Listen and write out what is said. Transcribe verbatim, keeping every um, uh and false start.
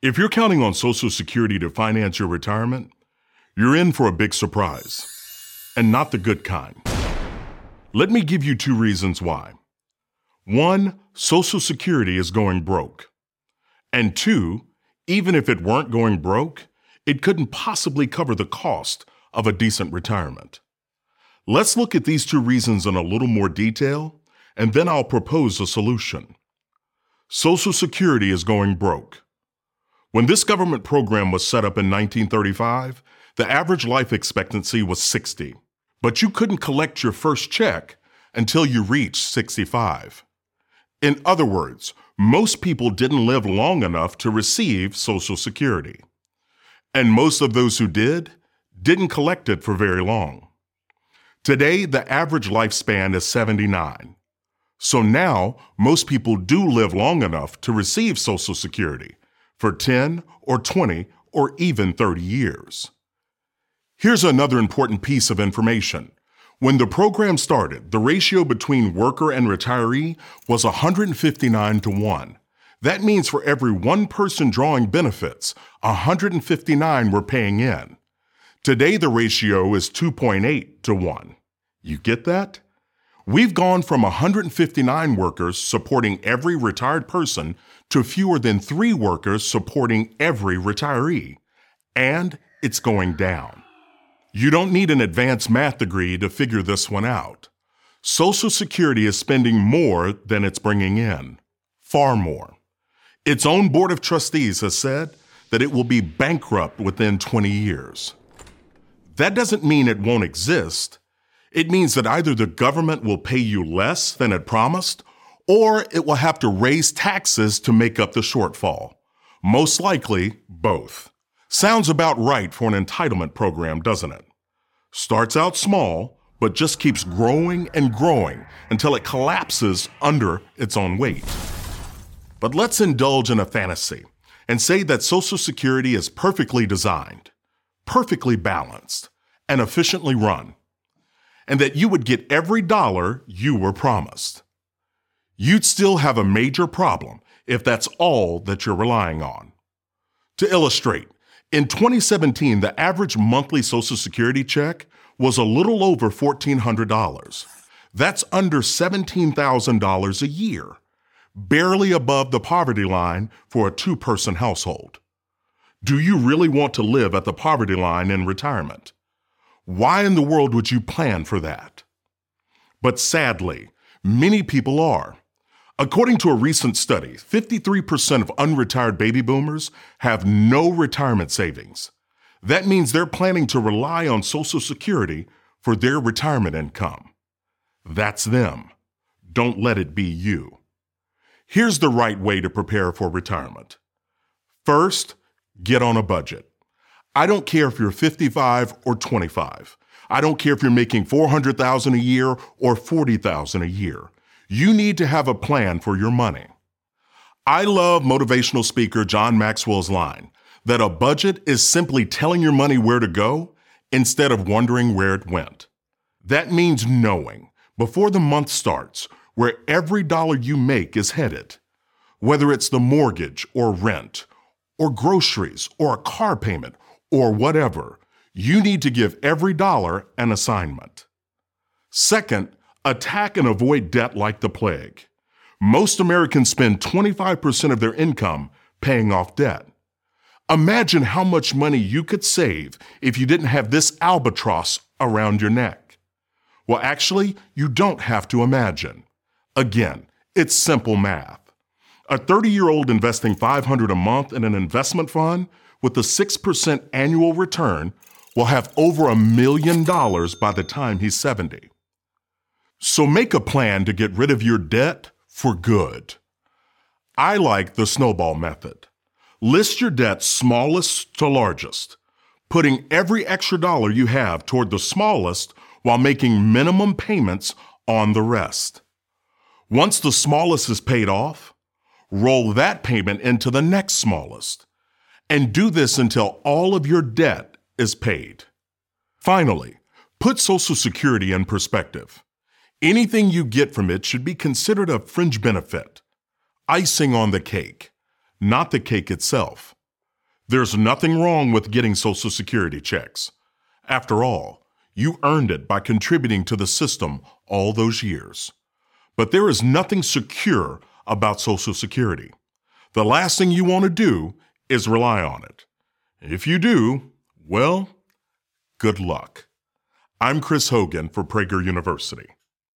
If you're counting on Social Security to finance your retirement, you're in for a big surprise, and not the good kind. Let me give you two reasons why. One, Social Security is going broke. And two, even if it weren't going broke, it couldn't possibly cover the cost of a decent retirement. Let's look at these two reasons in a little more detail, and then I'll propose a solution. Social Security is going broke. When this government program was set up in nineteen thirty-five, the average life expectancy was sixty, but you couldn't collect your first check until you reached sixty-five. In other words, most people didn't live long enough to receive Social Security. And most of those who did, didn't collect it for very long. Today, the average lifespan is seventy-nine. So now, most people do live long enough to receive Social Security for ten or twenty or even thirty years. Here's another important piece of information. When the program started, the ratio between worker and retiree was one hundred fifty-nine to one. That means for every one person drawing benefits, one hundred fifty-nine were paying in. Today, the ratio is two point eight to one. You get that? We've gone from one hundred fifty-nine workers supporting every retired person to fewer than three workers supporting every retiree. And it's going down. You don't need an advanced math degree to figure this one out. Social Security is spending more than it's bringing in. Far more. Its own Board of Trustees has said that it will be bankrupt within twenty years. That doesn't mean it won't exist. It means that either the government will pay you less than it promised, or it will have to raise taxes to make up the shortfall. Most likely, both. Sounds about right for an entitlement program, doesn't it? Starts out small, but just keeps growing and growing until it collapses under its own weight. But let's indulge in a fantasy and say that Social Security is perfectly designed, perfectly balanced, and efficiently run, and that you would get every dollar you were promised. You'd still have a major problem if that's all that you're relying on. To illustrate, in twenty seventeen, the average monthly Social Security check was a little over fourteen hundred dollars. That's under seventeen thousand dollars a year, barely above the poverty line for a two-person household. Do you really want to live at the poverty line in retirement? Why in the world would you plan for that? But sadly, many people are. According to a recent study, fifty-three percent of unretired baby boomers have no retirement savings. That means they're planning to rely on Social Security for their retirement income. That's them. Don't let it be you. Here's the right way to prepare for retirement. First, get on a budget. I don't care if you're fifty-five or twenty-five. I don't care if you're making four hundred thousand dollars a year or forty thousand dollars a year. You need to have a plan for your money. I love motivational speaker John Maxwell's line that a budget is simply telling your money where to go instead of wondering where it went. That means knowing, before the month starts, where every dollar you make is headed, whether it's the mortgage or rent, or groceries, or a car payment, or whatever. You need to give every dollar an assignment. Second, attack and avoid debt like the plague. Most Americans spend twenty-five percent of their income paying off debt. Imagine how much money you could save if you didn't have this albatross around your neck. Well, actually, you don't have to imagine. Again, it's simple math. A thirty-year-old investing five hundred dollars a month in an investment fund with a six percent annual return will have over a million dollars by the time he's seventy. So make a plan to get rid of your debt for good. I like the snowball method. List your debt smallest to largest, putting every extra dollar you have toward the smallest while making minimum payments on the rest. Once the smallest is paid off, roll that payment into the next smallest, and do this until all of your debt is paid. Finally, put Social Security in perspective. Anything you get from it should be considered a fringe benefit, icing on the cake, not the cake itself. There's nothing wrong with getting Social Security checks. After all, you earned it by contributing to the system all those years. But there is nothing secure about Social Security. The last thing you want to do is rely on it. If you do, well, good luck. I'm Chris Hogan for Prager University.